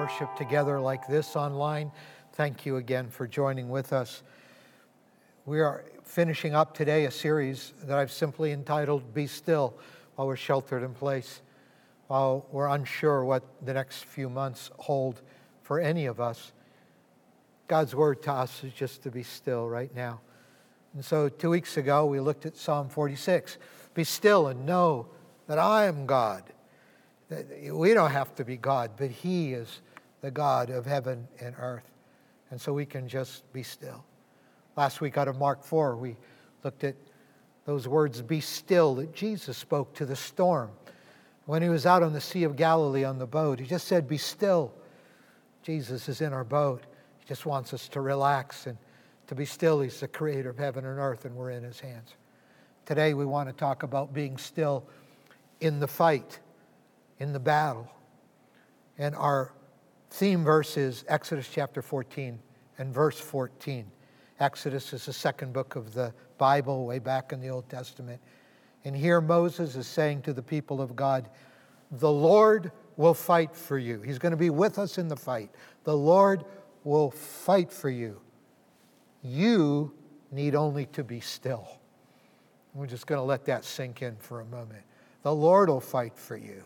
worship together like this online. Thank you again for joining with us. We are finishing up today a series that I've simply entitled, Be Still, while we're sheltered in place, while we're unsure what the next few months hold for any of us. God's word to us is just to be still right now. And so 2 weeks ago, we looked at Psalm 46. Be still and know that I am God. We don't have to be God, but He is the God of heaven and earth. And so we can just be still. Last week out of Mark 4, we looked at those words, be still, that Jesus spoke to the storm. When He was out on the Sea of Galilee on the boat, He just said, be still. Jesus is in our boat. He just wants us to relax and to be still. He's the creator of heaven and earth, and we're in His hands. Today we want to talk about being still in the fight, in the battle. And our theme verse is Exodus chapter 14 and verse 14. Exodus is the second book of the Bible, way back in the Old Testament. And here Moses is saying to the people of God, the Lord will fight for you. He's going to be with us in the fight. The Lord will fight for you. You need only to be still. We're just going to let that sink in for a moment. The Lord will fight for you.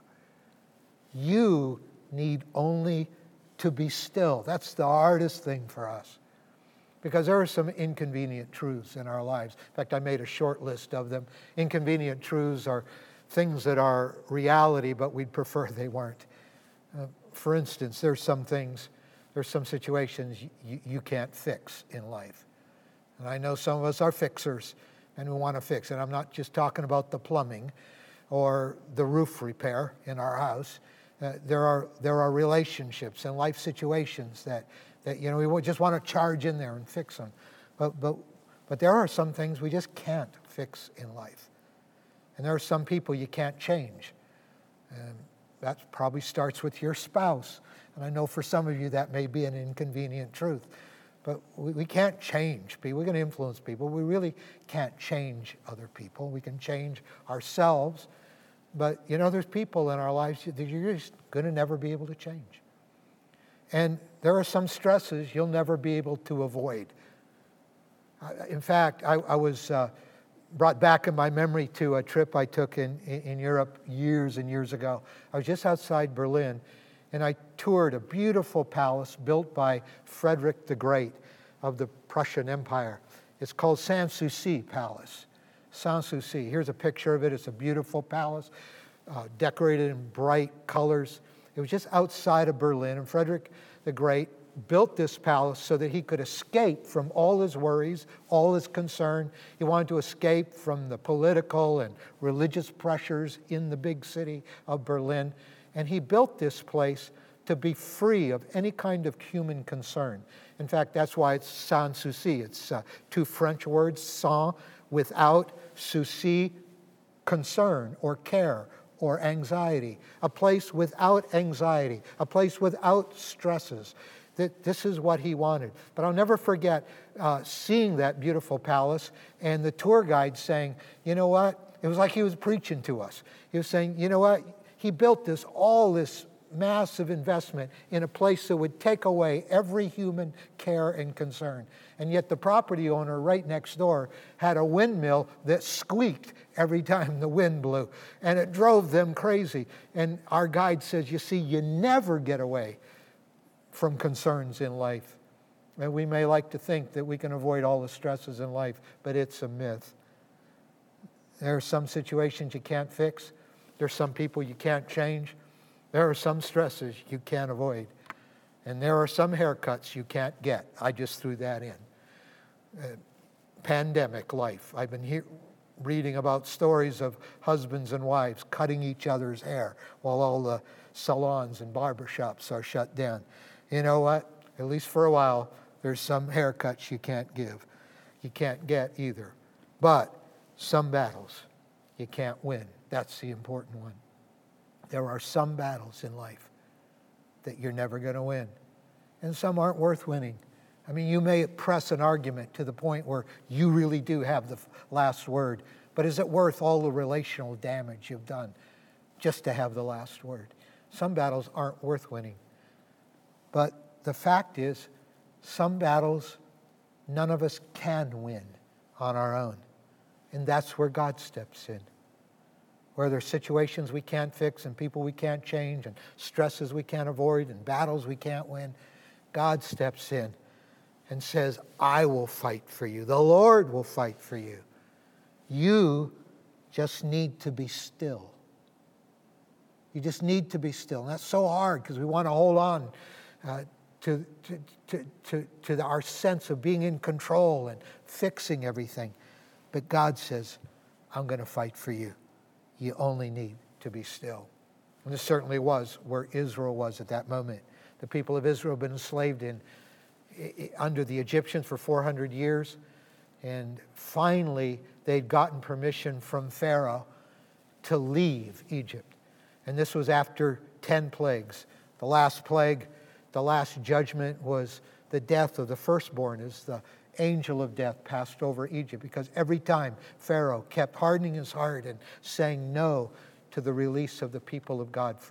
You need only to be still. That's the hardest thing for us, because there are some inconvenient truths in our lives. In fact, I made a short list of them. Inconvenient truths are things that are reality, but we'd prefer they weren't. For instance, there's some situations you can't fix in life. And I know some of us are fixers, and we want to fix. And I'm not just talking about the plumbing or the roof repair in our house. There are relationships and life situations that we just want to charge in there and fix them. But there are some things we just can't fix in life. And there are some people you can't change. And that probably starts with your spouse. And I know for some of you that may be an inconvenient truth. But we can't change people. We can influence people. We really can't change other people. We can change ourselves. But, there's people in our lives that you're just going to never be able to change. And there are some stresses you'll never be able to avoid. In fact, I was brought back in my memory to a trip I took in Europe years and years ago. I was just outside Berlin, and I toured a beautiful palace built by Frederick the Great of the Prussian Empire. It's called Sanssouci Palace. Sanssouci. Here's a picture of it. It's a beautiful palace, decorated in bright colors. It was just outside of Berlin, and Frederick the Great built this palace so that he could escape from all his worries, all his concern. He wanted to escape from the political and religious pressures in the big city of Berlin, and he built this place to be free of any kind of human concern. In fact, that's why it's Sanssouci. It's two French words, sans, without, souci, concern or care or anxiety. A place without anxiety, a place without stresses. This is what he wanted. But I'll never forget seeing that beautiful palace and the tour guide saying, you know what? It was like he was preaching to us. He was saying, you know what? He built all this massive investment in a place that would take away every human care and concern. And yet the property owner right next door had a windmill that squeaked every time the wind blew. And it drove them crazy. And our guide says, you see, you never get away from concerns in life. And we may like to think that we can avoid all the stresses in life, but it's a myth. There are some situations you can't fix. There's some people you can't change. There are some stresses you can't avoid. And there are some haircuts you can't get. I just threw that in. Pandemic life. I've been reading about stories of husbands and wives cutting each other's hair while all the salons and barbershops are shut down. You know what? At least for a while, there's some haircuts you can't give. You can't get either. But some battles you can't win. That's the important one. There are some battles in life that you're never going to win. And some aren't worth winning. I mean, you may press an argument to the point where you really do have the last word. But is it worth all the relational damage you've done just to have the last word? Some battles aren't worth winning. But the fact is, some battles none of us can win on our own. And that's where God steps in. Where there's situations we can't fix and people we can't change and stresses we can't avoid and battles we can't win, God steps in and says, I will fight for you. The Lord will fight for you. You just need to be still. You just need to be still. And that's so hard because we want to hold on to our sense of being in control and fixing everything. But God says, I'm going to fight for you. You only need to be still. And this certainly was where Israel was at that moment. The people of Israel had been enslaved under the Egyptians for 400 years. And finally, they'd gotten permission from Pharaoh to leave Egypt. And this was after 10 plagues. The last plague, the last judgment was the death of the firstborn as the angel of death passed over Egypt, because every time Pharaoh kept hardening his heart and saying no to the release of the people of God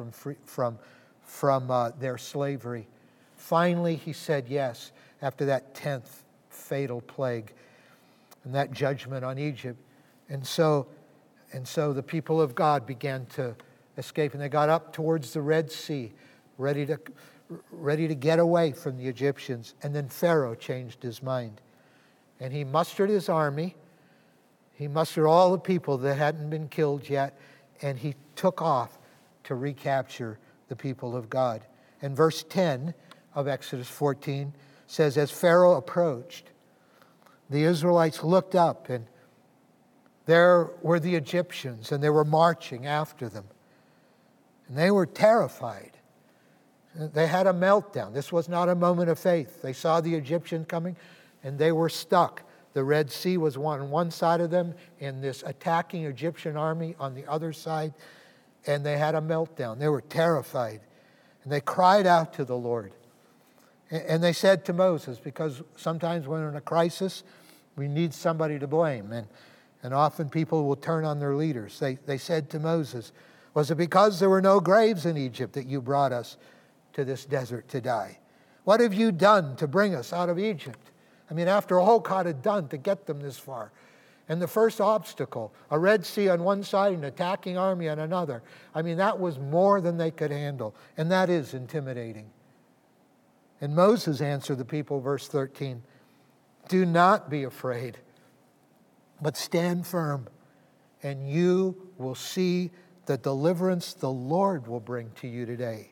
from their slavery. Finally, he said yes after that 10th fatal plague and that judgment on Egypt. And so the people of God began to escape, and they got up towards the Red Sea, ready to get away from the Egyptians. And then Pharaoh changed his mind. And he mustered his army. He mustered all the people that hadn't been killed yet. And he took off to recapture the people of God. And verse 10 of Exodus 14 says, as Pharaoh approached, the Israelites looked up, and there were the Egyptians, and they were marching after them. And they were terrified. They had a meltdown. This was not a moment of faith. They saw the Egyptian coming, and they were stuck. The Red Sea was on one side of them, and this attacking Egyptian army on the other side, and they had a meltdown. They were terrified, and they cried out to the Lord. And they said to Moses, because sometimes when we're in a crisis, we need somebody to blame, and often people will turn on their leaders. They said to Moses, was it because there were no graves in Egypt that you brought us to this desert to die? What have you done to bring us out of Egypt? I mean, after all God had done to get them this far. And the first obstacle, a Red Sea on one side, an attacking army on another. I mean, that was more than they could handle. And that is intimidating. And Moses answered the people, verse 13, do not be afraid, but stand firm, and you will see the deliverance the Lord will bring to you today.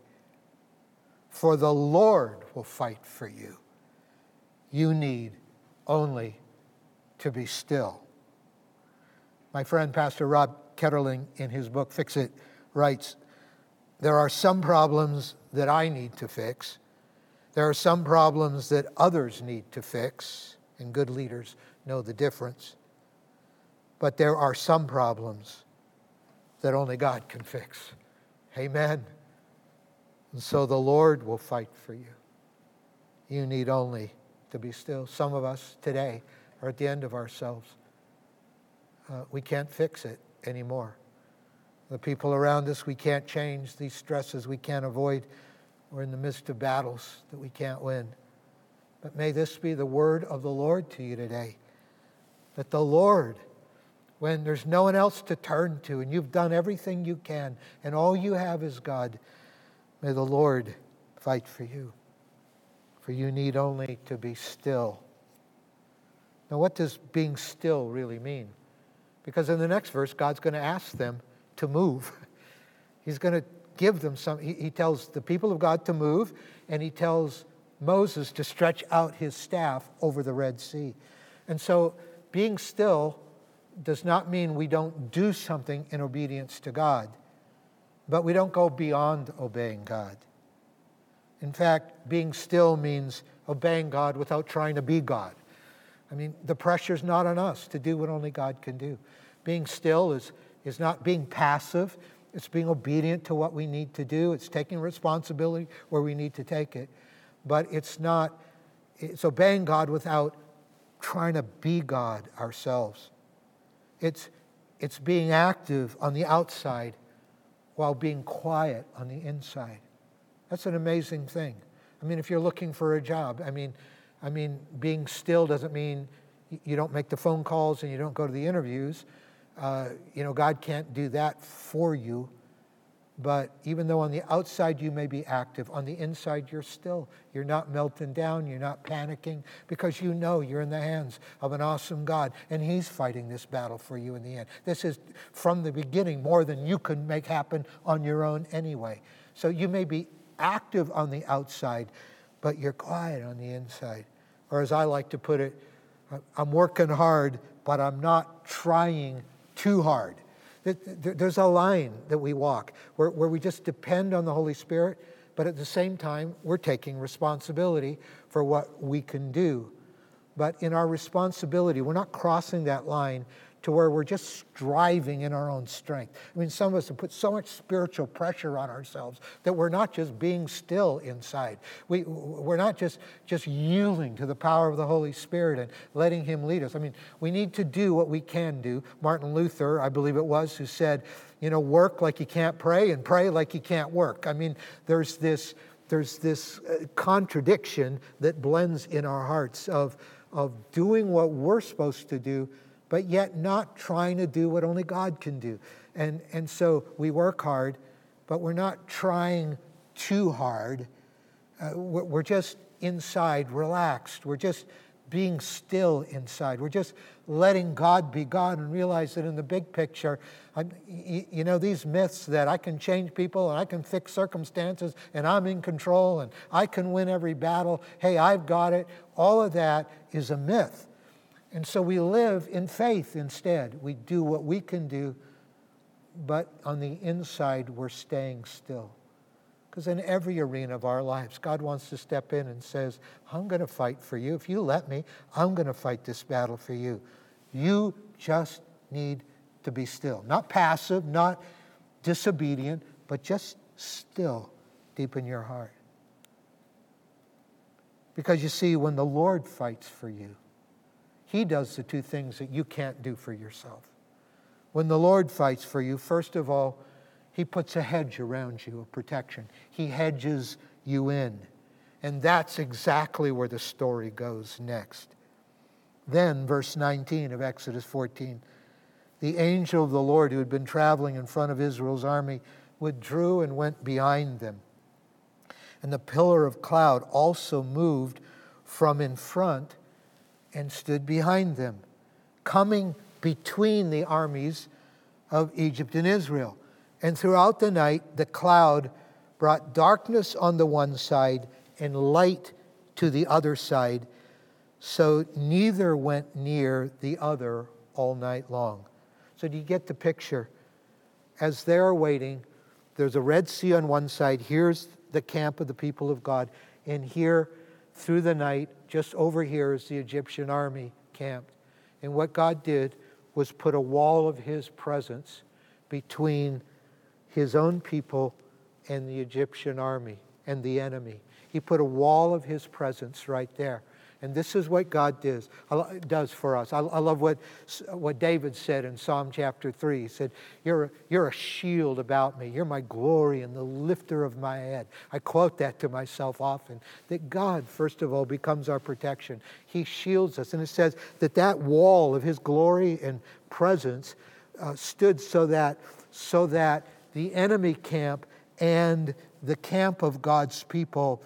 For the Lord will fight for you. You need only to be still. My friend, Pastor Rob Ketterling, in his book, Fix It, writes, there are some problems that I need to fix. There are some problems that others need to fix, and good leaders know the difference. But there are some problems that only God can fix. Amen. And so the Lord will fight for you. You need only to be still. Some of us today are at the end of ourselves. We can't fix it anymore. The people around us we can't change. These stresses we can't avoid. We're in the midst of battles that we can't win. But may this be the word of the Lord to you today. That the Lord, when there's no one else to turn to and you've done everything you can and all you have is God, may the Lord fight for you. For you need only to be still. Now, what does being still really mean? Because in the next verse, God's going to ask them to move. He's going to give them some. He tells the people of God to move, and he tells Moses to stretch out his staff over the Red Sea. And so being still does not mean we don't do something in obedience to God, but we don't go beyond obeying God. In fact, being still means obeying God without trying to be God. I mean, the pressure's not on us to do what only God can do. Being still is not being passive. It's being obedient to what we need to do. It's taking responsibility where we need to take it. But it's obeying God without trying to be God ourselves. It's being active on the outside while being quiet on the inside. That's an amazing thing. I mean, if you're looking for a job, I mean, being still doesn't mean you don't make the phone calls and you don't go to the interviews. God can't do that for you. But even though on the outside you may be active, on the inside you're still. You're not melting down, you're not panicking, because you know you're in the hands of an awesome God, and He's fighting this battle for you in the end. This is, from the beginning, more than you could make happen on your own anyway. So you may be active on the outside, but you're quiet on the inside. Or as I like to put it, I'm working hard, but I'm not trying too hard. There's a line that we walk where we just depend on the Holy Spirit, but at the same time, we're taking responsibility for what we can do. But in our responsibility, we're not crossing that line to where we're just striving in our own strength. I mean, some of us have put so much spiritual pressure on ourselves that we're not just being still inside. We're not just yielding to the power of the Holy Spirit and letting Him lead us. I mean, we need to do what we can do. Martin Luther, I believe it was, who said, work like you can't pray and pray like you can't work. I mean, there's this contradiction that blends in our hearts of doing what we're supposed to do, but yet not trying to do what only God can do. And so we work hard, but we're not trying too hard. We're just inside, relaxed. We're just being still inside. We're just letting God be God and realize that in the big picture, these myths that I can change people and I can fix circumstances and I'm in control and I can win every battle, hey, I've got it, all of that is a myth. And so we live in faith instead. We do what we can do, but on the inside, we're staying still. Because in every arena of our lives, God wants to step in and says, I'm going to fight for you. If you let me, I'm going to fight this battle for you. You just need to be still. Not passive, not disobedient, but just still deep in your heart. Because you see, when the Lord fights for you, He does the two things that you can't do for yourself. When the Lord fights for you, first of all, He puts a hedge around you of protection. He hedges you in. And that's exactly where the story goes next. Then, verse 19 of Exodus 14, the angel of the Lord who had been traveling in front of Israel's army withdrew and went behind them. And the pillar of cloud also moved from in front and stood behind them, coming between the armies of Egypt and Israel. And throughout the night, the cloud brought darkness on the one side and light to the other side, so neither went near the other all night long. So do you get the picture? As they're waiting, there's a Red Sea on one side. Here's the camp of the people of God. And here, through the night, just over here is the Egyptian army camped. And what God did was put a wall of His presence between His own people and the Egyptian army and the enemy. He put a wall of His presence right there. And this is what God does for us. I love what David said in Psalm chapter 3. He said, you're a shield about me. You're my glory and the lifter of my head. I quote that to myself often, that God, first of all, becomes our protection. He shields us. And it says that wall of His glory and presence stood so that the enemy camp and the camp of God's people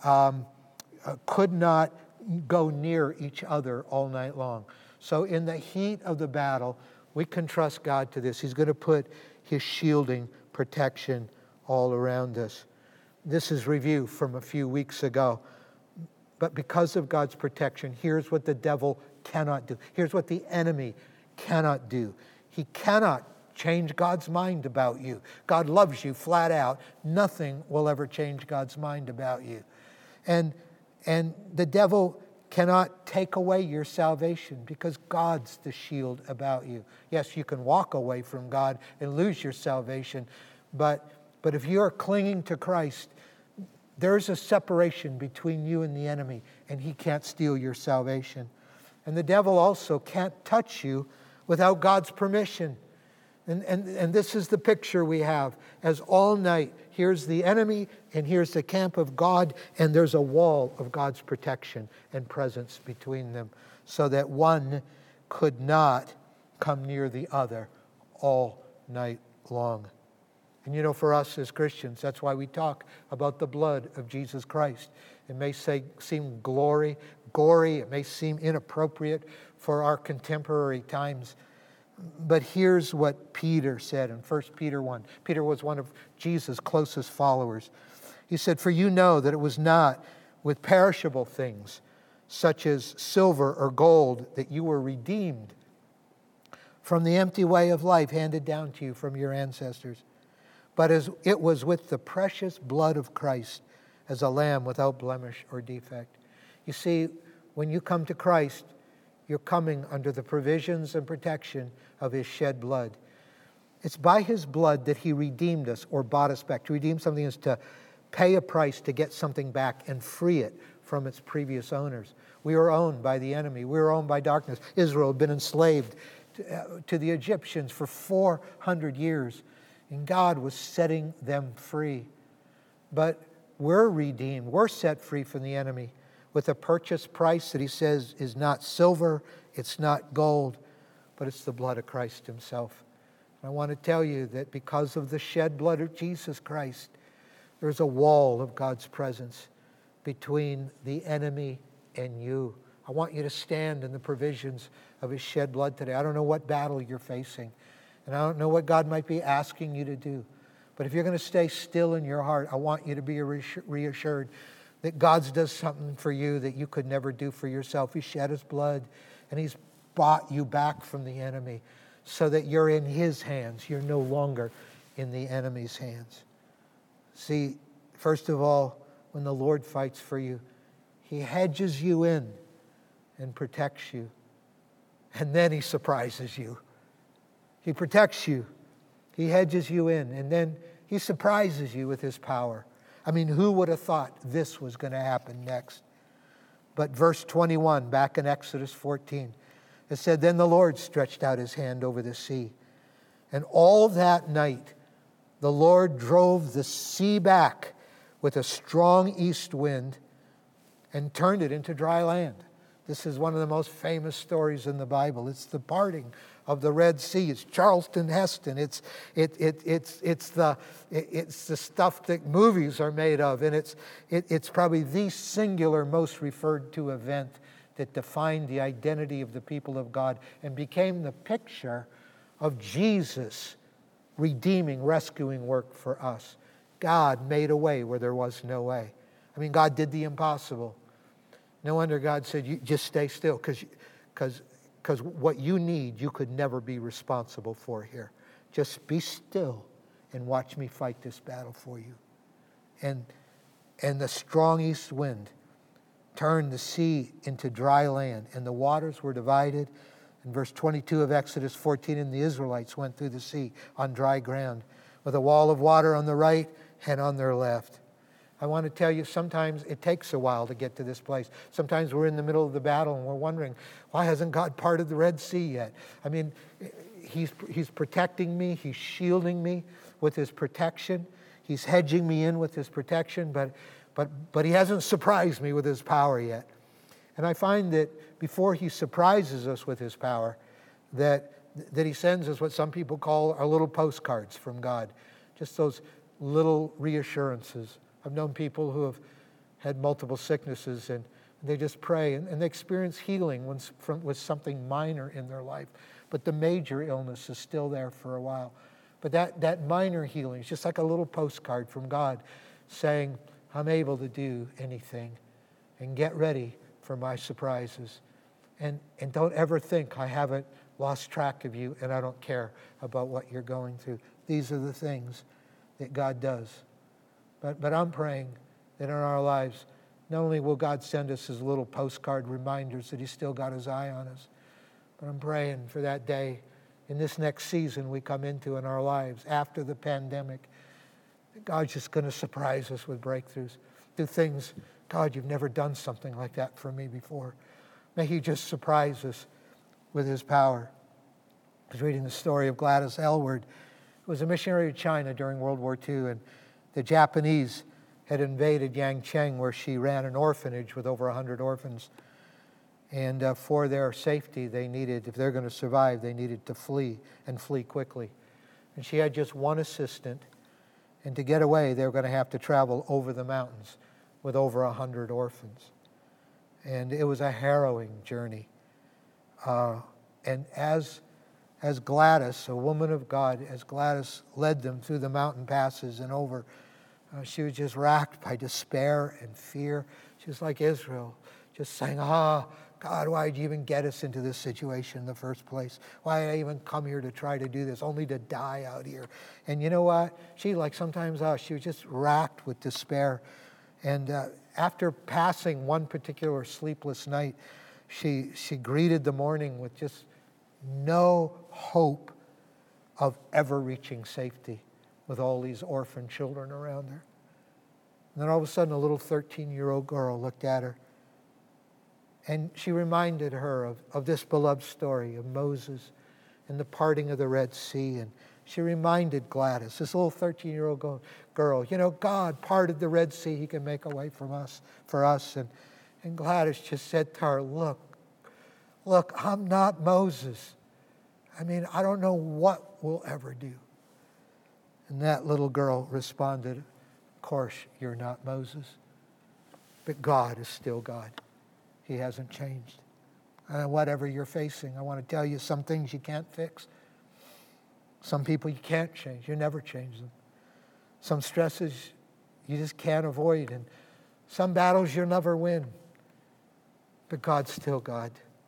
could not go near each other all night long. So in the heat of the battle, we can trust God to this. He's going to put His shielding protection all around us. This is review from a few weeks ago. But because of God's protection, here's what the devil cannot do. Here's what the enemy cannot do. He cannot change God's mind about you. God loves you flat out. Nothing will ever change God's mind about you. And the devil cannot take away your salvation because God's the shield about you. Yes, you can walk away from God and lose your salvation, but if you're clinging to Christ, there's a separation between you and the enemy, and he can't steal your salvation. And the devil also can't touch you without God's permission. And this is the picture we have, as all night, here's the enemy and here's the camp of God, and there's a wall of God's protection and presence between them so that one could not come near the other all night long. And for us as Christians, that's why we talk about the blood of Jesus Christ. It may seem gory, it may seem inappropriate for our contemporary times. But here's what Peter said in 1 Peter 1. Peter was one of Jesus' closest followers. He said, "For you know that it was not with perishable things, such as silver or gold, that you were redeemed from the empty way of life handed down to you from your ancestors, but as it was with the precious blood of Christ, as a lamb without blemish or defect." You see, when you come to Christ, you're coming under the provisions and protection of his shed blood. It's by his blood that he redeemed us or bought us back. To redeem something is to pay a price to get something back and free it from its previous owners. We were owned by the enemy. We were owned by darkness. Israel had been enslaved to the Egyptians for 400 years, and God was setting them free. But we're redeemed. We're set free from the enemy with a purchase price that he says is not silver, it's not gold, but it's the blood of Christ himself. And I want to tell you that because of the shed blood of Jesus Christ, there's a wall of God's presence between the enemy and you. I want you to stand in the provisions of his shed blood today. I don't know what battle you're facing, and I don't know what God might be asking you to do. But if you're going to stay still in your heart, I want you to be reassured that God does something for you that you could never do for yourself. He shed his blood, and he's bought you back from the enemy so that you're in his hands. You're no longer in the enemy's hands. See, first of all, when the Lord fights for you, he hedges you in and protects you. And then he surprises you. He protects you. He hedges you in, and then he surprises you with his power. I mean, who would have thought this was going to happen next? But verse 21, back in Exodus 14, it said, "Then the Lord stretched out his hand over the sea, and all that night the Lord drove the sea back with a strong east wind and turned it into dry land." This is one of the most famous stories in the Bible. It's the parting of the Red Sea. It's Charlton Heston. It's the stuff that movies are made of, and it's probably the singular most referred to event that defined the identity of the people of God and became the picture of Jesus' redeeming, rescuing work for us. God made a way where there was no way. I mean, God did the impossible. No wonder God said, "You just stay still, because what you need, you could never be responsible for here. Just be still and watch me fight this battle for you." And the strong east wind turned the sea into dry land, and the waters were divided. In verse 22 of Exodus 14, and the Israelites went through the sea on dry ground, with a wall of water on the right and on their left. I want to tell you, sometimes it takes a while to get to this place. Sometimes we're in the middle of the battle and we're wondering, why hasn't God parted the Red Sea yet? I mean, he's protecting me. He's shielding me with his protection. He's hedging me in with his protection, but he hasn't surprised me with his power yet. And I find that before he surprises us with his power, that he sends us what some people call our little postcards from God. Just those little reassurances. I've known people who have had multiple sicknesses, and they just pray, and they experience healing with something minor in their life. But the major illness is still there for a while. But that minor healing is just like a little postcard from God saying, "I'm able to do anything, and get ready for my surprises. And don't ever think I haven't lost track of you and I don't care about what you're going through." These are the things that God does. But I'm praying that in our lives, not only will God send us his little postcard reminders that he's still got his eye on us, but I'm praying for that day in this next season we come into in our lives after the pandemic, that God's just going to surprise us with breakthroughs. Do things, "God, you've never done something like that for me before." May he just surprise us with his power. was reading the story of Gladys Aylward, who was a missionary to China during World War II, and the Japanese had invaded Yangcheng, where she ran an orphanage with over 100 orphans. And for their safety, they needed, if they're going to survive, they needed to flee, and flee quickly. And she had just one assistant, and to get away, they were going to have to travel over the mountains with over 100 orphans. And it was a harrowing journey. And as Gladys, a woman of God, as Gladys led them through the mountain passes and over, she was just racked by despair and fear. She was like Israel, just saying, God, why did you even get us into this situation in the first place? Why did I even come here to try to do this, only to die out here? And you know what? She, like sometimes us, she was just racked with despair. And after passing one particular sleepless night, she greeted the morning with just no hope of ever reaching safety with all these orphan children around her. And then all of a sudden, a little 13-year-old girl looked at her, and she reminded her of this beloved story of Moses and the parting of the Red Sea. And she reminded Gladys, this little 13-year-old girl, you know, God parted the Red Sea. He can make a way for us. And Gladys just said to her, look, I'm not Moses. I mean, I don't know what we'll ever do. And that little girl responded, of course, you're not Moses, but God is still God. He hasn't changed. And whatever you're facing, I want to tell you some things you can't fix. Some people you can't change. You never change them. Some stresses you just can't avoid. And some battles you'll never win. But God's still God.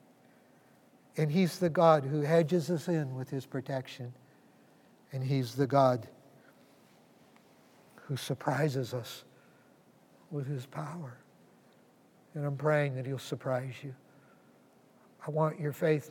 And He's the God who hedges us in with His protection. And He's the God who surprises us with His power. And I'm praying that He'll surprise you. I want your faith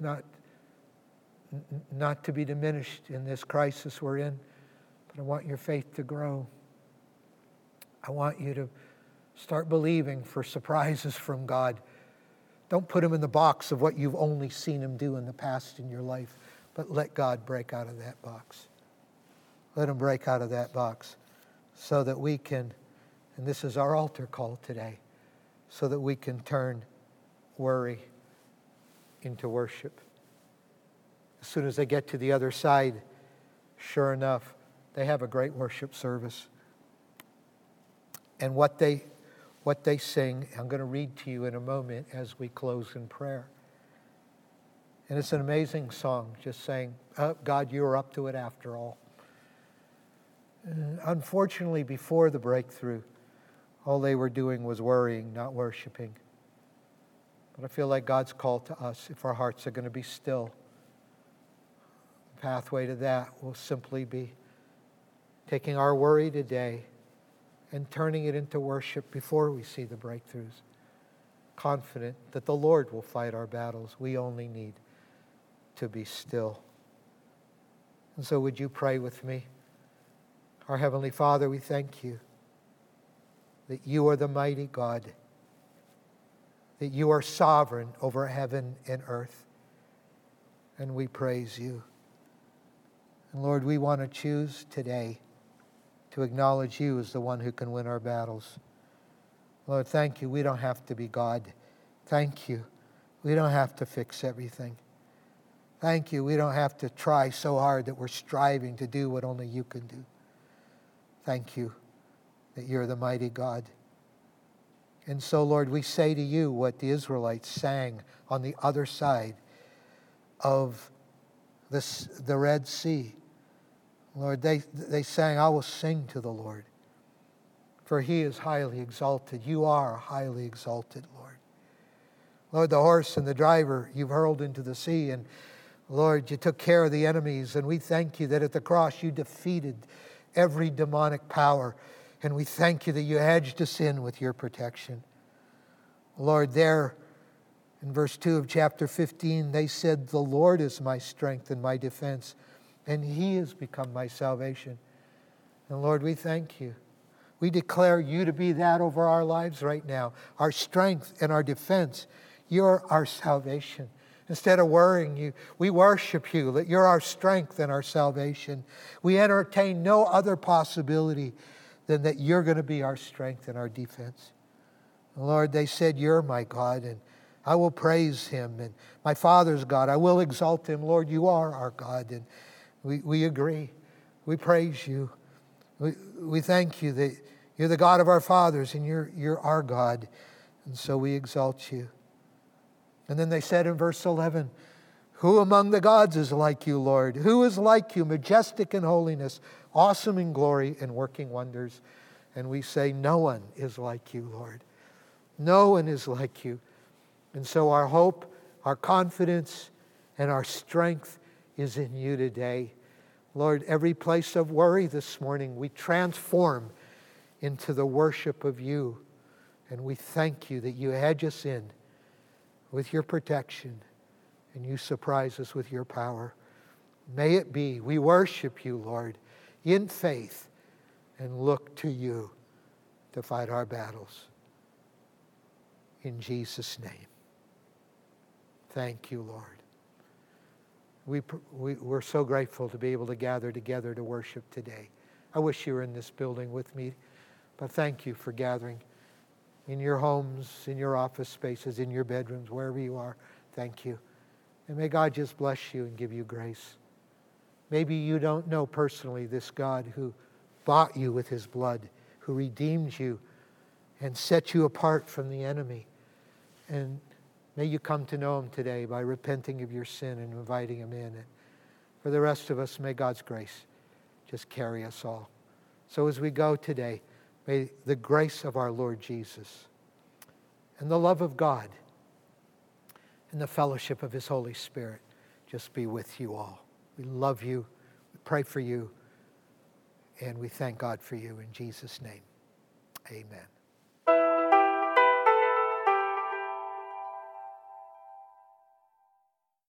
not to be diminished in this crisis we're in, but I want your faith to grow. I want you to start believing for surprises from God. Don't put Him in the box of what you've only seen Him do in the past in your life, but let God break out of that box. Let Him break out of that box so that we can, and this is our altar call today, so that we can turn worry into worship. As soon as they get to the other side, sure enough, they have a great worship service. And what they sing, I'm going to read to you in a moment as we close in prayer. And it's an amazing song, just saying, oh, God, you are up to it after all. And unfortunately, before the breakthrough, all they were doing was worrying, not worshiping. But I feel like God's call to us, if our hearts are going to be still, the pathway to that will simply be taking our worry today and turning it into worship before we see the breakthroughs, confident that the Lord will fight our battles. We only need to be still. And so would you pray with me? Our Heavenly Father, we thank you that you are the mighty God, that you are sovereign over heaven and earth, and we praise you. And Lord, we want to choose today to acknowledge you as the one who can win our battles. Lord, thank you. We don't have to be God. Thank you. We don't have to fix everything. Thank you. We don't have to try so hard that we're striving to do what only you can do. Thank you that you're the mighty God. And so, Lord, we say to you what the Israelites sang on the other side of the Red Sea. Lord, they sang, I will sing to the Lord, for he is highly exalted. You are highly exalted, Lord. Lord, the horse and the driver you've hurled into the sea, and Lord, you took care of the enemies, and we thank you that at the cross you defeated every demonic power, and we thank you that you hedged us in with your protection. Lord, there in verse 2 of chapter 15, they said, the Lord is my strength and my defense, and he has become my salvation. And Lord, we thank you. We declare you to be that over our lives right now, our strength and our defense. You're our salvation. Instead of worrying you, we worship you, that you're our strength and our salvation. We entertain no other possibility than that you're going to be our strength and our defense. Lord, they said, you're my God, and I will praise him. And my Father's God, I will exalt him. Lord, you are our God, and we agree. We praise you. We thank you that you're the God of our fathers, and you're our God. And so we exalt you. And then they said in verse 11, who among the gods is like you, Lord? Who is like you, majestic in holiness, awesome in glory, and working wonders? And we say, no one is like you, Lord. No one is like you. And so our hope, our confidence, and our strength is in you today. Lord, every place of worry this morning, we transform into the worship of you. And we thank you that you hedge us in with your protection, and you surprise us with your power. May it be. We worship you, Lord, in faith, and look to you to fight our battles. In Jesus' name. Thank you, Lord. We're so grateful to be able to gather together to worship today. I wish you were in this building with me, but thank you for gathering in your homes, in your office spaces, in your bedrooms, wherever you are. Thank you. And may God just bless you and give you grace. Maybe you don't know personally this God who bought you with his blood, who redeemed you and set you apart from the enemy. And may you come to know him today by repenting of your sin and inviting him in. And for the rest of us, may God's grace just carry us all. So as we go today, may the grace of our Lord Jesus and the love of God and the fellowship of his Holy Spirit just be with you all. We love you, we pray for you, and we thank God for you in Jesus' name. Amen.